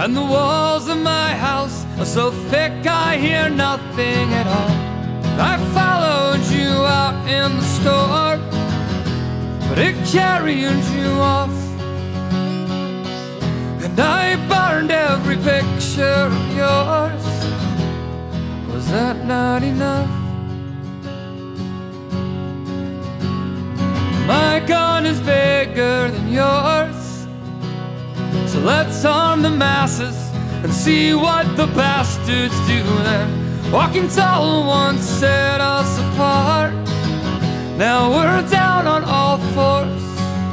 and the walls of my house are so thick I hear nothing at all. I followed you out in the storm, but it carried you off. And I burned every picture of yours. Was that not enough? My gun is bigger than yours, so let's arm the masses and see what the bastards do then. Walking tall once set us apart. Now we're down on all fours.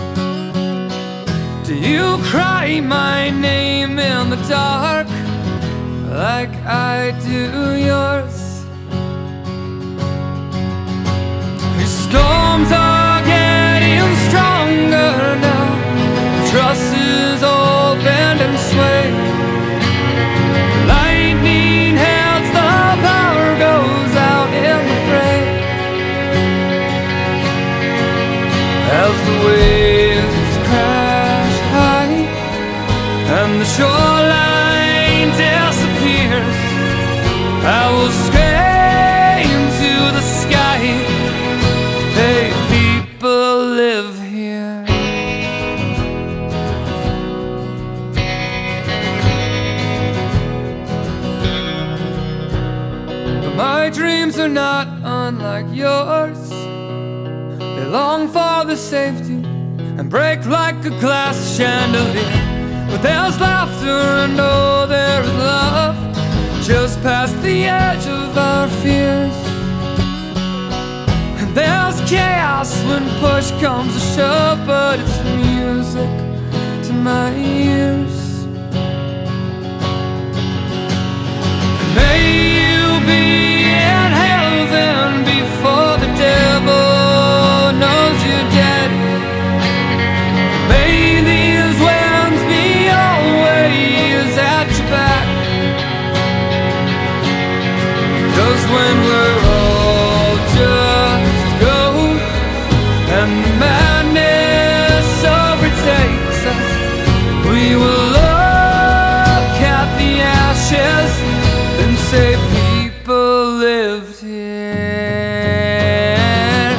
Do you cry my name in the dark like I do yours? These storms are getting stronger now. Trusses all bend and sway. Lightning heads, the power goes out in the fray. As the waves crash high and the shoreline disappears, I will scream to the sky, hey, people live here. But my dreams are not unlike yours. They long for the safety and break like a glass chandelier. But there's laughter and oh, there is love just past the edge of our fears. And there's chaos when push comes to shove, but it's music to my ears. And may you be in heaven before the devil knows you're dead. May these winds be always at your back. 'Cause when we're all just ghosts and the madness overtakes us, we will look at the ashes and say people lived here.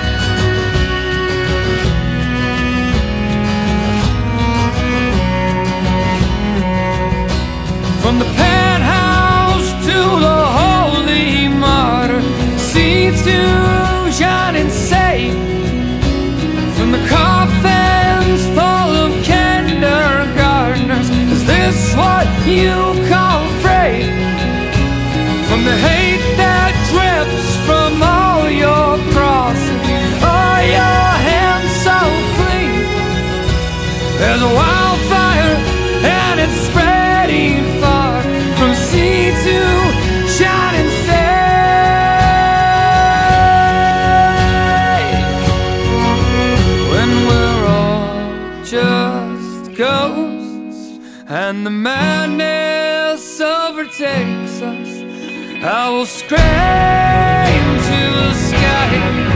From the penthouse to the holy martyr, sea to shining saint. From the coffins full of kindergartners, is this what you call freight? From the hate that drips from all your crosses, are your hands so clean? There's a wildfire and it's spreading far, from sea to shining sea. When we're all just ghosts and the madness overtakes us, I will scream to the sky.